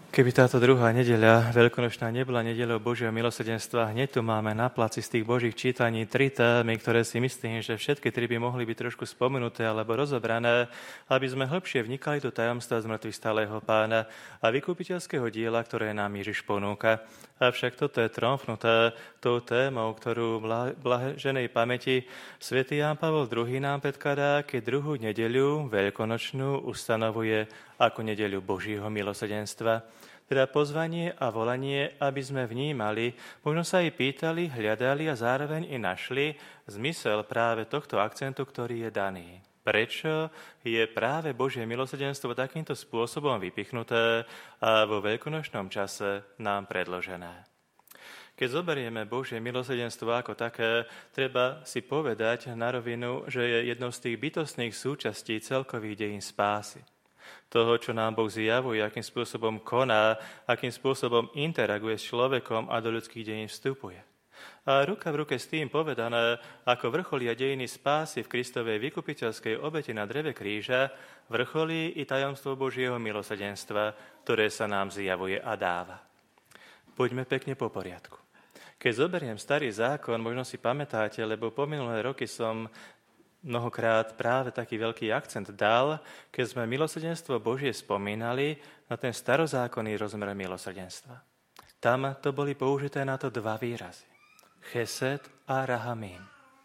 Keby táto druhá nedeľa, veľkonočná, nebola nedeľou Božieho milosrdenstva, hneď tu máme na placi z tých Božích čítaní 3 témy, ktoré si myslím, že všetky 3 by mohli byť trošku spomenuté alebo rozobrané, aby sme hlbšie vnikali do tajomstva zmrtvých stáleho Pána a vykupiteľského diela, ktoré nám Ježiš ponúka. Avšak toto je tromfnuté tou témou, ktorú blaženej pamäti svätý Ján Pavol II nám predkladá, keď druhú nedeľu, veľkonočnú, ustanovuje ako nedeľu Božieho milosrdenstva. Teda pozvanie a volanie, aby sme vnímali, možno sa aj pýtali, hľadali a zároveň i našli zmysel práve tohto akcentu, ktorý je daný. Prečo je práve Božie milosrdenstvo takýmto spôsobom vypichnuté a vo veľkonočnom čase nám predložené? Keď zoberieme Božie milosrdenstvo ako také, treba si povedať na rovinu, že je jednou z tých bytostných súčastí celkových dejín spásy. Toho, čo nám Boh zjavuje, akým spôsobom koná, akým spôsobom interaguje s človekom a do ľudských dejín vstupuje. A ruka v ruke s tým povedané, ako vrcholia dejiny spásy v Kristovej vykupiteľskej obete na dreve kríža, vrcholí i tajomstvo Božieho milosrdenstva, ktoré sa nám zjavuje a dáva. Poďme pekne po poriadku. Keď zoberiem Starý zákon, možno si pamätáte, lebo po minulé roky som mnohokrát práve taký veľký akcent dal, keď sme milosrdenstvo Božie spomínali na ten starozákonný rozmer milosrdenstva. Tam to boli použité na to 2 výrazy. Chesed a rahamím.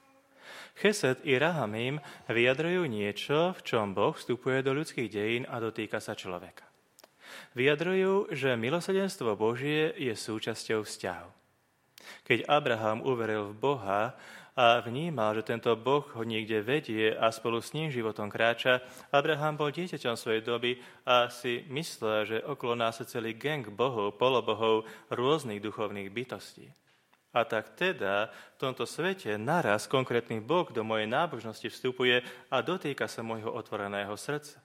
Chesed i rahamím vyjadrujú niečo, v čom Boh vstupuje do ľudských dejín a dotýka sa človeka. Vyjadrujú, že milosrdenstvo Božie je súčasťou vzťahu. Keď Abraham uveril v Boha a vnímal, že tento Boh ho niekde vedie a spolu s ním životom kráča, Abraham bol dieťaťom svojej doby a si myslel, že okolo nás je celý gang bohov, polobohov, rôznych duchovných bytostí. A tak teda v tomto svete naraz konkrétny Boh do mojej nábožnosti vstupuje a dotýka sa môjho otvoreného srdca.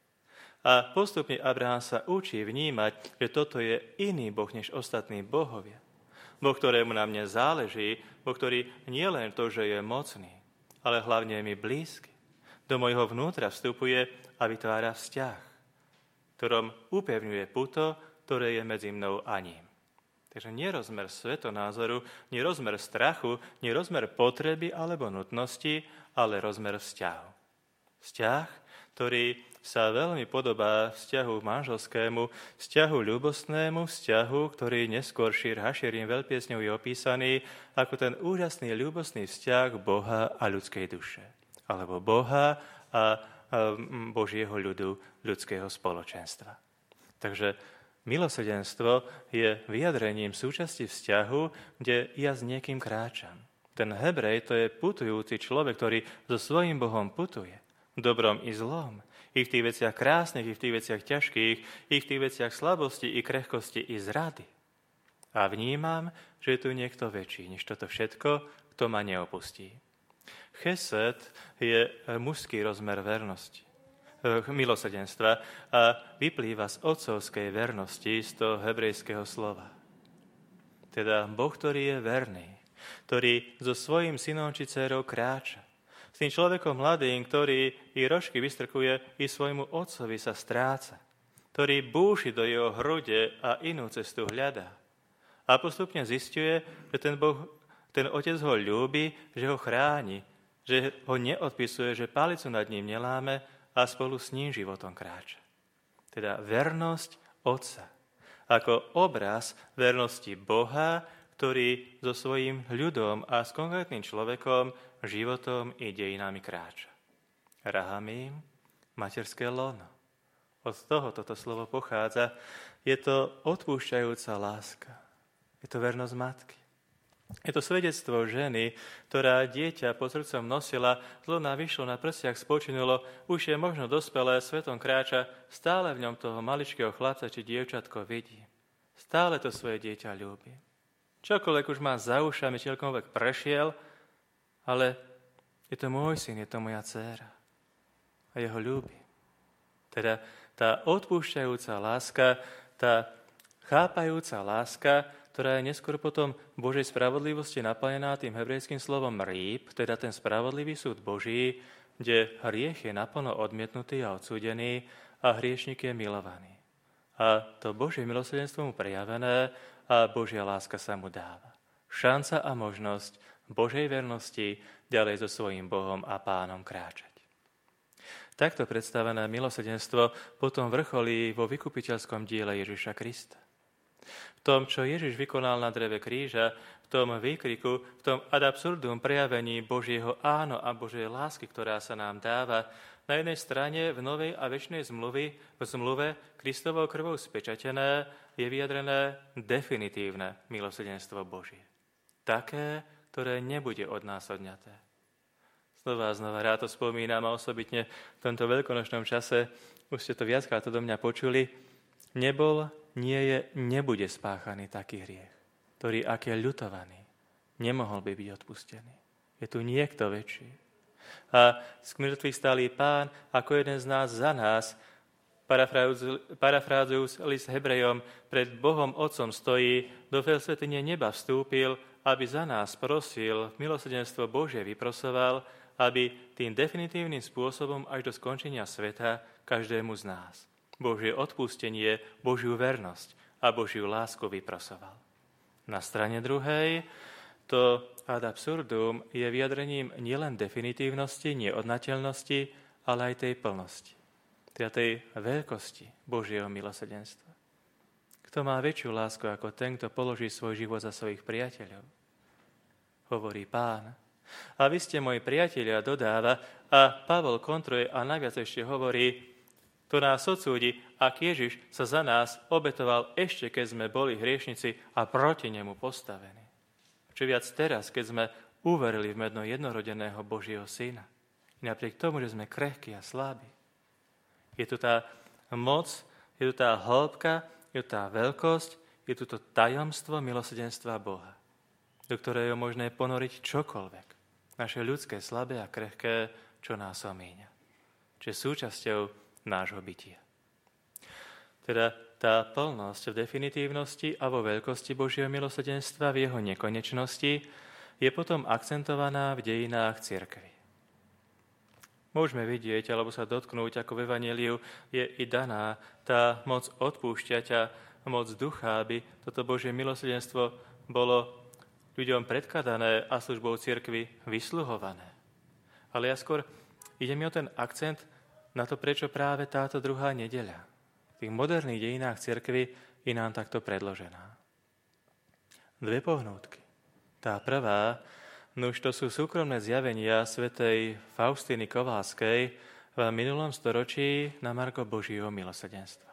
A postupne Abraham sa učí vnímať, že toto je iný Boh než ostatní bohovia. Boh, ktorému na mne záleží, Boh, ktorý nie len to, že je mocný, ale hlavne je mi blízky. Do mojho vnútra vstupuje a vytvára vzťah, ktorom upevňuje puto, ktoré je medzi mnou a ním. Takže nie rozmer svetonázoru, nie rozmer strachu, nie rozmer potreby alebo nutnosti, ale rozmer vzťahu. Vzťah, ktorý sa veľmi podobá vzťahu manželskému, vzťahu ľúbostnému, vzťahu, ktorý neskôr Šír Hašírim veľpiesňou je opísaný ako ten úžasný ľúbostný vzťah Boha a ľudskej duše. Alebo Boha a Božieho ľudu, ľudského spoločenstva. Takže milosrdenstvo je vyjadrením súčasti vzťahu, kde ja s niekým kráčam. Ten Hebrej to je putujúci človek, ktorý so svojím Bohom putuje. V dobrom i zlom. I v tých veciach krásnych, i v tých veciach ťažkých, i v tých veciach slabosti, i krehkosti, i zrady. A vnímam, že je tu niekto väčší, než toto všetko, kto ma neopustí. Chesed je mužský rozmer vernosti, milosrdenstva a vyplýva z otcovskej vernosti, z toho hebrejského slova. Teda Boh, ktorý je verný, ktorý so svojím synom či dcérou kráča. S tým človekom mladým, ktorý i rožky vystrkuje, i svojmu otcovi sa stráca, ktorý búši do jeho hrude a inú cestu hľadá. A postupne zisťuje, že ten otec ho ľúbi, že ho chráni, že ho neodpisuje, že palicu nad ním neláme a spolu s ním životom kráča. Teda vernosť otca ako obraz vernosti Boha, ktorý so svojím ľudom a s konkrétnym človekom, životom i dejinami kráča. Rahamím, materské lono. Od toho toto slovo pochádza. Je to odpúšťajúca láska. Je to vernosť matky. Je to svedectvo ženy, ktorá dieťa pod srdcom nosila, zlona vyšlo na prstiach spočinulo, už je možno dospelé, svetom kráča, stále v ňom toho maličkého chlapca či dievčatko vidí. Stále to svoje dieťa ľúbi. Čokoľvek už má za ušami, čokoľvek prešiel, ale je to môj syn, je to moja dcéra. A jeho ľúbi. Teda tá odpúšťajúca láska, tá chápajúca láska, ktorá je neskôr potom Božej spravodlivosti naplnená tým hebrejským slovom rýb, teda ten spravodlivý súd Boží, kde hriech je naplno odmietnutý a odsúdený a hriešnik je milovaný. A to Božie milosrdenstvo mu prejavené a Božia láska sa mu dáva. Šanca a možnosť Božej vernosti ďalej so svojím Bohom a Pánom kráčať. Takto predstavené milosrdenstvo potom vrcholí vo vykupiteľskom diele Ježiša Krista. V tom, čo Ježiš vykonal na dreve kríža, v tom výkriku, v tom ad absurdum prejavení Božieho áno a Božej lásky, ktorá sa nám dáva, na jednej strane v novej a večnej zmluve Kristovou krvou spečatené je vyjadrené definitívne milosrdenstvo Božie. Také, ktoré nebude od nás odňaté. Znova a znova rád to spomínam a osobitne v tomto veľkonočnom čase, už ste to viackrát odo mňa počuli, nebol, nie je, nebude spáchaný taký hriech, ktorý, ak je ľutovaný, nemohol by byť odpustený. Je tu niekto väčší. A z mŕtvych stálý Pán, ako jeden z nás za nás, parafrázujúc list Hebrejom, pred Bohom Otcom stojí, do svätyne neba vstúpil, aby za nás prosil, milosrdenstvo Božie vyprosoval, aby tým definitívnym spôsobom až do skončenia sveta každému z nás Božie odpustenie, Božiu vernosť a Božiu lásku vyprosoval. Na strane druhej to ad absurdum je vyjadrením nielen definitívnosti, neodnateľnosti, ale aj tej plnosti, teda tej veľkosti Božieho milosrdenstva. Kto má väčšiu lásku ako ten, kto položí svoj život za svojich priateľov? Hovorí Pán. A vy ste moji priatelia, dodáva, a Pavol kontruje a najviac ešte hovorí, to nás odsúdi, ak Ježiš sa za nás obetoval ešte, keď sme boli hriešnici a proti nemu postavení. Čo viac teraz, keď sme uverili v meno jednorodeného Božieho Syna. I napriek tomu, že sme krehkí a slabí. Je tu tá moc, je tu tá hĺbka, je tu tá veľkosť, je tu to tajomstvo milosrdenstva Boha, do ktorého je možné ponoriť čokoľvek. Naše ľudské, slabé a krehké, čo nás omíňa. Čo je súčasťou nášho bytia. Teda tá plnosť v definitívnosti a vo veľkosti Božieho milosrdenstva v jeho nekonečnosti je potom akcentovaná v dejinách cirkvi. Môžeme vidieť, alebo sa dotknúť, ako v Evanjeliu je i daná tá moc odpúšťať a moc ducha, aby toto Božie milosrdenstvo bolo ľuďom predkladané a službou cirkvi vysluhované. Ale ja skôr ide mi o ten akcent na to, prečo práve táto druhá nedeľa v tých moderných dejinách cirkvi je nám takto predložená. Dve pohnútky. Tá prvá, nuž to sú súkromné zjavenia svätej Faustiny Kovalskej v minulom storočí na margo Božieho milosrdenstva.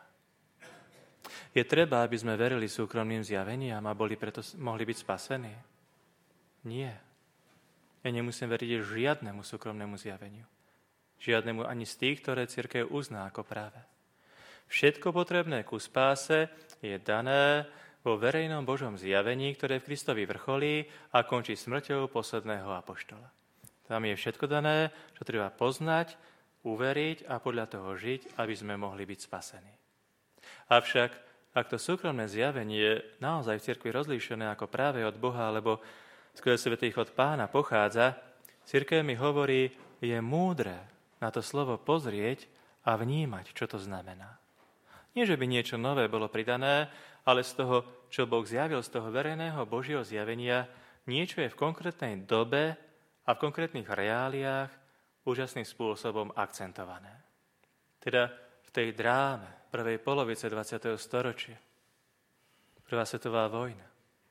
Je treba, aby sme verili súkromným zjaveniam a preto mohli byť spasení? Nie. Ja nemusím veriť žiadnemu súkromnému zjaveniu. Žiadnemu ani z tých, ktoré cirkev uzná ako práve. Všetko potrebné ku spáse je dané vo verejnom Božom zjavení, ktoré v Kristovi vrcholí a končí smrťou posledného apoštola. Tam je všetko dané, čo treba poznať, uveriť a podľa toho žiť, aby sme mohli byť spasení. Avšak, ak to súkromné zjavenie je naozaj v cirkvi rozlíšené ako práve od Boha, alebo skôr svätých od Pána pochádza, cirkev mi hovorí, je múdre na to slovo pozrieť a vnímať, čo to znamená. Nie, že by niečo nové bolo pridané, ale z toho, čo Boh zjavil, z toho verejného Božieho zjavenia, niečo je v konkrétnej dobe a v konkrétnych reáliách úžasným spôsobom akcentované. Teda v tej dráme prvej polovice 20. storočia, prvá svetová vojna,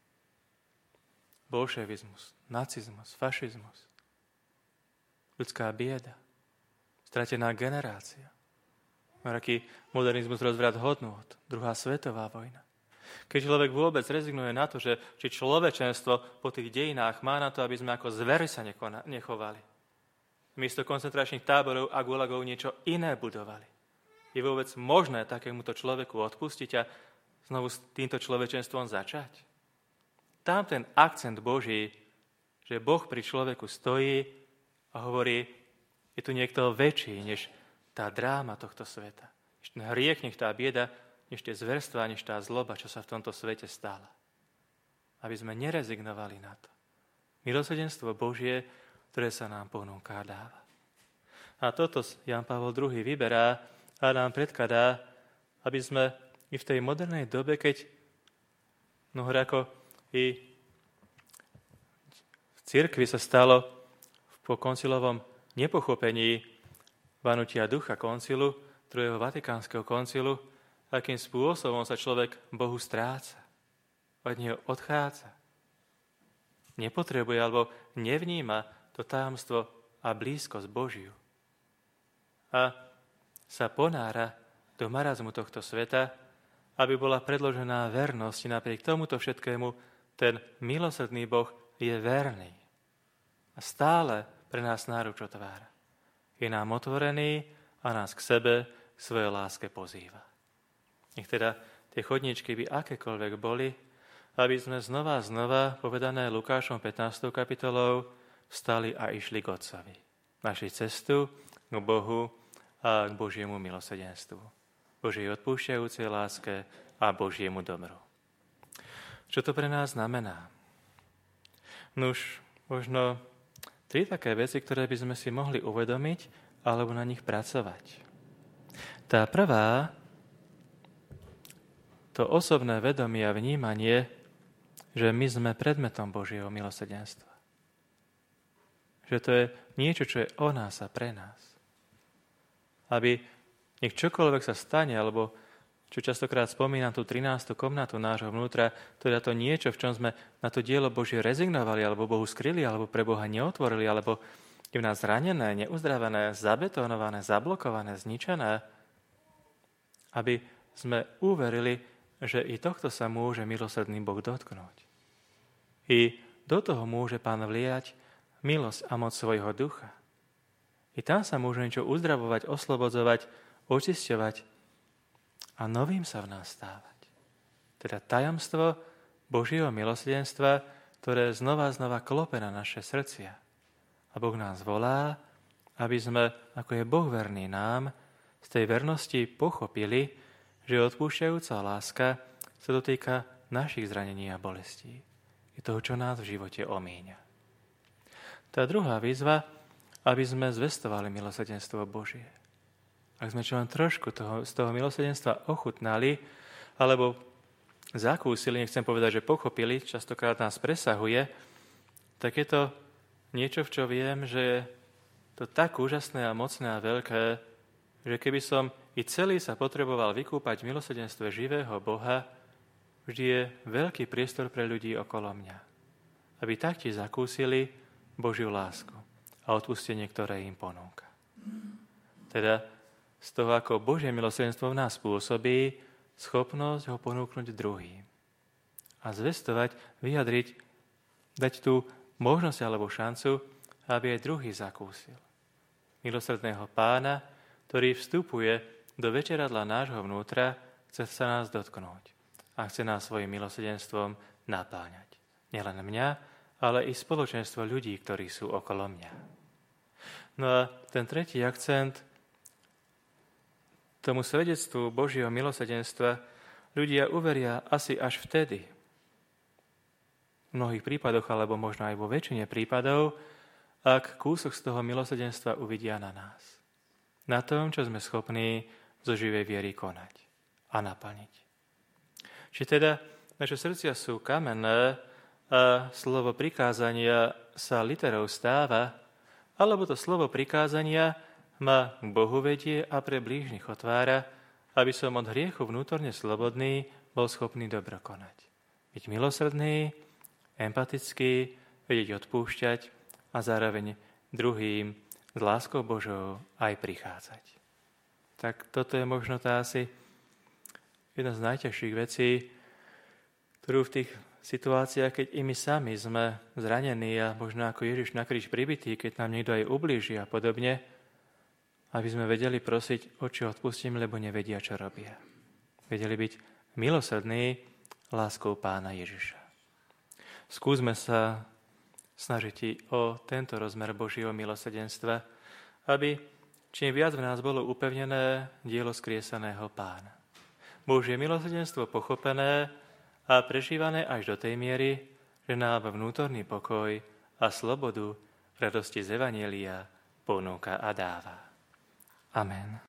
bolševizmus, nacizmus, fašizmus, ľudská bieda, stratená generácia, aký modernizmus, rozvrat hodnôt, druhá svetová vojna. Keď človek vôbec rezignuje na to, že či človečenstvo po tých dejinách má na to, aby sme ako zvery sa nechovali. Miesto koncentračných táborov a gulagov niečo iné budovali. Je vôbec možné takémuto človeku odpustiť a znovu s týmto človečenstvom začať? Tam ten akcent Boží, že Boh pri človeku stojí a hovorí, je tu niekto väčší, než tá dráma tohto sveta. Než ten hriech, nech tá bieda, než tie zverstvá, než tá zloba, čo sa v tomto svete stala. Aby sme nerezignovali na to. Milosrdenstvo Božie, ktoré sa nám ponúka a dáva. A toto Ján Pavol II vyberá a nám predkladá, aby sme i v tej modernej dobe, keď ako i v cirkvi sa stalo po koncilovom nepochopení vanutia ducha koncilu, druhého Vatikánskeho koncilu, akým spôsobom sa človek Bohu stráca, od neho odchádza. Nepotrebuje alebo nevníma to tajomstvo a blízkosť Božiu. A sa ponára do marazmu tohto sveta, aby bola predložená vernosť. Napriek tomuto všetkému ten milosrdný Boh je verný. A stále pre nás náruč otvára. Je nám otvorený a nás k sebe, k svojej láske pozýva. Nech teda tie chodníčky by akékoľvek boli, aby sme znova a znova, povedané Lukášom 15. kapitolou, vstali a išli k Otcovi. Našli cestu k Bohu a k Božiemu milosrdenstvu. Božej odpúšťajúcej láske a Božiemu dobru. Čo to pre nás znamená? Nuž, možno 3 také veci, ktoré by sme si mohli uvedomiť alebo na nich pracovať. Tá prvá, to osobné vedomie a vnímanie, že my sme predmetom Božieho milosrdenstva. Že to je niečo, čo je o nás a pre nás. Aby nech čokoľvek sa stane, alebo čo častokrát spomínam tú 13. komnatu nášho vnútra, teda to niečo, v čom sme na to dielo Božie rezignovali, alebo Bohu skryli, alebo pre Boha neotvorili, alebo je v nás zranené, neuzdravené, zabetonované, zablokované, zničené, aby sme uverili, že i tohto sa môže milosrdný Boh dotknúť. I do toho môže Pán vliať milosť a moc svojho ducha. I tam sa môže niečo uzdravovať, oslobodzovať, očisťovať a novým sa v nás stávať. Teda tajomstvo Božieho milosrdenstva, ktoré znova klope na naše srdcia. A Boh nás volá, aby sme, ako je Boh verný nám, z tej vernosti pochopili, že odpúšťajúca láska sa dotýka našich zranení a bolestí. Je toho, čo nás v živote omíňa. Tá druhá výzva, aby sme zvestovali milosrdenstvo Božie. Ak sme čo len trošku z toho milosrdenstva ochutnali, alebo zakúsili, nechcem povedať, že pochopili, častokrát nás presahuje, tak je to niečo, v čo viem, že je to tak úžasné a mocné a veľké, že keby som i celý sa potreboval vykúpať v milosrdenstve živého Boha, vždy je veľký priestor pre ľudí okolo mňa, aby taktiež zakúsili Božiu lásku a odpustenie, ktoré im ponúka. Teda z toho, ako Božie milosrdenstvo v nás pôsobí, schopnosť ho ponúknuť druhým. A zvestovať, vyjadriť, dať tú možnosť alebo šancu, aby aj druhý zakúsil milosrdného Pána, ktorý vstupuje do večeradla nášho vnútra, chce sa nás dotknúť a chce nás svojim milosrdenstvom napáňať. Nielen mňa, ale i spoločenstvo ľudí, ktorí sú okolo mňa. No a ten tretí akcent, tomu svedectvu Božieho milosrdenstva ľudia uveria asi až vtedy, v mnohých prípadoch, alebo možno aj vo väčšine prípadov, ak kúsok z toho milosrdenstva uvidia na nás. Na tom, čo sme schopní zo živej viery konať a naplniť. Či teda naše srdcia sú kamenné a slovo prikázania sa literou stáva, alebo to slovo prikázania ma k Bohu vedie a pre blížnych otvára, aby som od hriechu vnútorne slobodný bol schopný dobro konať. Byť milosrdný, empatický, vedieť odpúšťať a zároveň druhým s láskou Božou aj prichádzať. Tak toto je možno tá asi jedna z najťažších vecí, ktorú v tých situáciách, keď i my sami sme zranení a možno ako Ježiš na kríž pribitý, keď nám niekto aj ublíži a podobne, aby sme vedeli prosiť, Otče, odpustím, lebo nevedia, čo robia. Vedeli byť milosrdní láskou Pána Ježiša. Skúsme sa snažiť o tento rozmer Božieho milosrdenstva, aby čím viac v nás bolo upevnené dielo skriesaného Pána. Božie milosrdenstvo pochopené a prežívané až do tej miery, že nám vnútorný pokoj a slobodu v radosti z Evanjelia ponúka a dáva. Amen.